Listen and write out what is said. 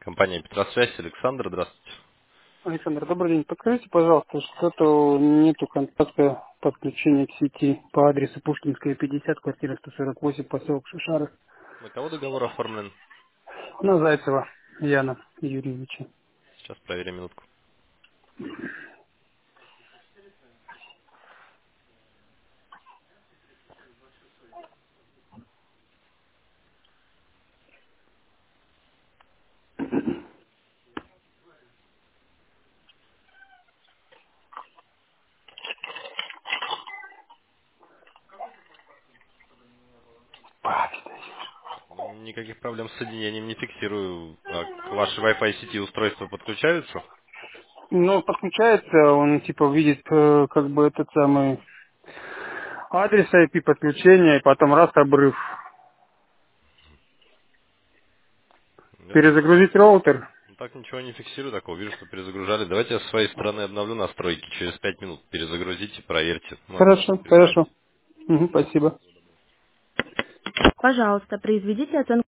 Компания Петросвязь, Александр, здравствуйте. Александр, добрый день. Подскажите, пожалуйста, что-то нету контакта подключения к сети по адресу Пушкинская, 50, квартира 148, поселок Шишары. На кого договор оформлен? На Зайцева Яна Юрьевича. Сейчас проверим минутку. Никаких проблем с соединением не фиксирую. А к вашей Wi-Fi сети устройства подключаются? Ну, подключается, он типа видит как бы этот самый адрес IP подключения, и потом раз обрыв. Я так, Перезагрузить роутер. так ничего не фиксирую такого. Вижу, что перезагружали. Давайте я с своей стороны обновлю настройки. Через 5 минут перезагрузите, проверьте. Могу Хорошо, перезвонить. хорошо. Мгм, спасибо. Пожалуйста, произведите оценку.